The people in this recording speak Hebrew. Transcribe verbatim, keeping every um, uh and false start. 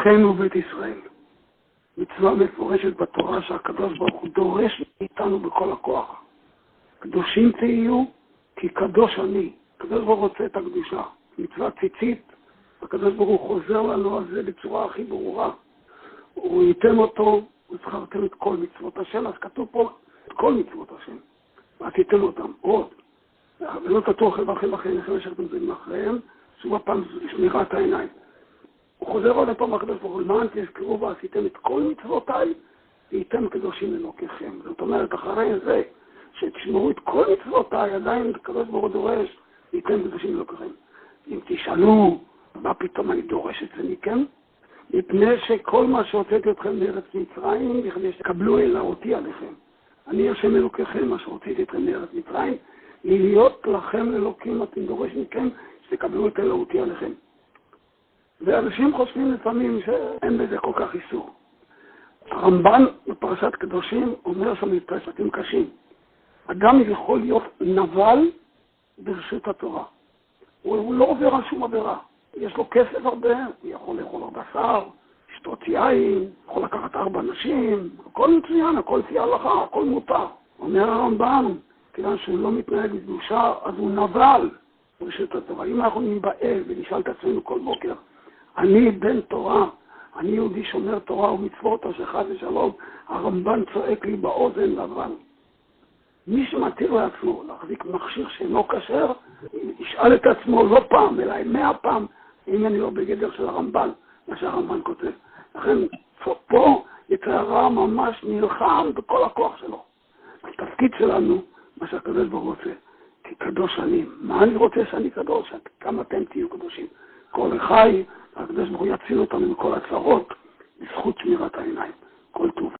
אחינו בית ישראל. מצווה מפורשת בתורה שהקדוש ברוך הוא דורש מאיתנו בכל הכוח. קדושים תהיו, כי קדוש אני. הקדוש ברוך הוא רוצה את הקדושה. מצווה ציצית, הקדוש ברוך הוא חוזר לנו על זה בצורה הכי ברורה. הוא ייתן אותו, וזכרתם את כל מצוות השם, אז כתוב פה את כל מצוות השם. ואת ייתן אותם עוד. ולא תטוח אל ואחרי לכם, לכם אשרתם זרים אחריהם, שוב הפעם שמירת העיניים. הוא חוזר עוד הפעם הקדוש ברוך הוא, למען תזכרו ועשיתם את כל מצוותיי, וייתם קדושים אלוקיכם. זאת אומרת, אחרי זה, שתשמרו את כל מצוותיי, עדיין הקדוש ברוך הוא דורש, וייתם קדושים אלוקיכם. אם תשאלו, מה פתאום אני דורש את זה מכם? מפני שכל מה שהוצאתי אתכם מארץ מצרים, בכדי שתקבלו אלה אותי עליכם. אני השם אלוקיכם, מה שהוצאתי אתכם מארץ מצרים, להיות לכם אלוקים, אתם דורש מכם, שתקבלו את אלה אותי עליכם. ואנשים חושבים לפעמים שאין בזה כל כך איסור. הרמב"ן בפרשת קדושים אומר שם פרשתים קשים. אדם יכול להיות נבל ברשות התורה. הוא לא עובר על שום עבירה. יש לו כסף הרבה, הוא יכול לאכול הרבה בשר, לשתות יין, יכול לקחת ארבע נשים, הכל מצוין, הכל לפי ההלכה, הכל מותר. אומר הרמב"ן, כיוון שהוא לא מתנהג בקדושה, אז הוא נבל ברשות התורה. אם אנחנו ניבהל ונשאל את עצמנו כל בוקר, אני בן תורה, אני יהודי שומר תורה ומצוות, אז אחד ושלום, הרמב"ן צועק לי באוזן לבן. מי שמתיר לעצמו להחזיק מכשיר שאינו כשר, ישאל את עצמו לא פעם, אלא מאה פעם, אם אני לא בגדר של הרמב"ן, מה שהרמב"ן כותב. לכן פה יצא הרע ממש נלחם בכל הכוח שלו. התפקיד שלנו, מה שהקדוש ברוך הוא רוצה, כי קדוש אני. מה אני רוצה שאני קדוש? כמה אתם תהיו קדושים. כל החי, הקדוש ברוך הוא יציל אותנו מכל הצרות, בזכות שמירת העיניים. כל טוב.